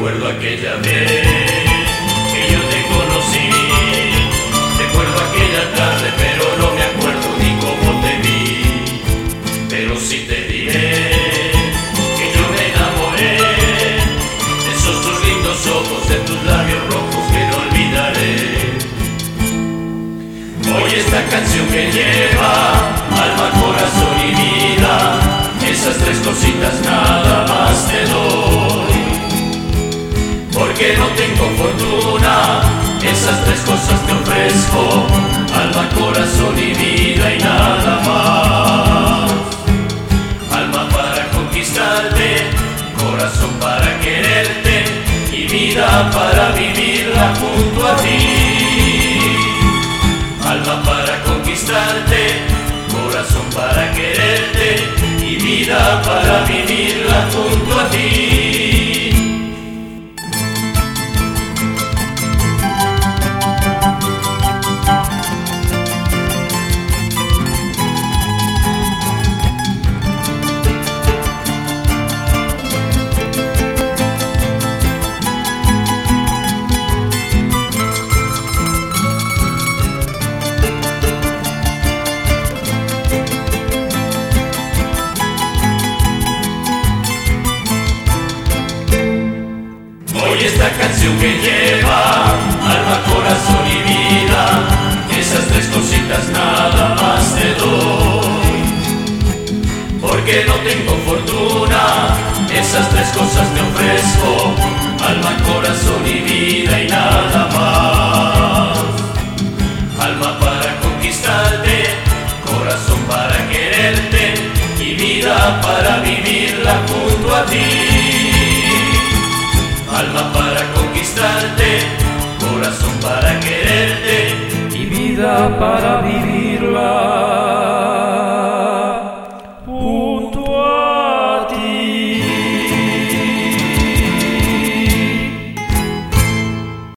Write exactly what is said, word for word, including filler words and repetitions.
Recuerdo aquella vez que yo te conocí, recuerdo aquella tarde, pero no me acuerdo ni cómo te vi. Pero sí te diré que yo me enamoré de esos tus lindos ojos, de tus labios rojos que no olvidaré. Hoy esta canción que lleva alma, corazón y vida, esas tres cositas nada más te doy. Porque no tengo fortuna, esas tres cosas te ofrezco, alma, corazón y vida y nada más. Alma para conquistarte, corazón para quererte y vida para vivirla junto a ti. Alma para conquistarte, corazón para quererte y vida para vivirla junto a ti. Hoy esta canción que lleva alma, corazón y vida, esas tres cositas nada más te doy. Porque no tengo fortuna, esas tres cosas te ofrezco, alma, corazón y vida y nada más. Alma para conquistarte, corazón para quererte y vida para vivirla junto a ti. Alma para conquistarte, corazón para quererte y vida para vivirla